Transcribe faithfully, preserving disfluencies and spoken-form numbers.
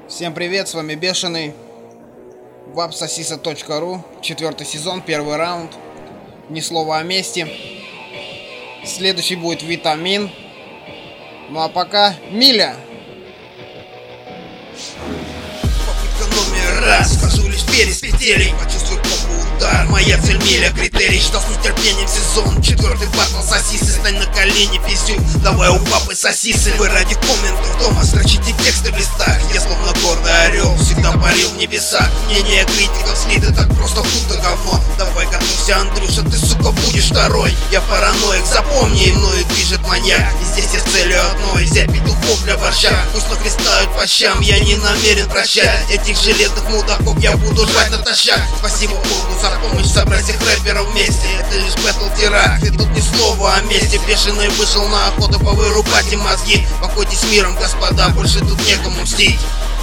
Всем привет, с вами Бешеный. вапсосиса точка ру. Четвертый сезон, первый раунд. Ни слова о мести. Следующий будет Витамин. Ну а пока Миля. Попытка номер раз, скажу лишь перец петелей. Почувствуй попу удар, моя цель миля. Критерий, ждал с нетерпением сезон. Четвертый батл сосисы, стань на колени, пиздюк. Давай у папы сосисы. Вы ради комментов дома строчите тексты в листах. Я словно гордый орел, всегда парил в небесах. Мнение критиков слиты так просто, будто говно. Давай готовься, Андрюша, ты, сука, будешь второй. Я параноик, запомни, и мною движет маньяк. И здесь я с целью одной, взять петухов для борща. Пусть нахлестают по щам, я не намерен прощать. Этих железных мудаков я буду жать натощак. Спасибо Богу за помощь, собрать всех рэперов вместе. Это лишь бэтл тирак, и тут ни слова о месте. Бешеный вышел на охоту повырубать им мозги. Покойтесь с миром, господа, больше тут некому мстить.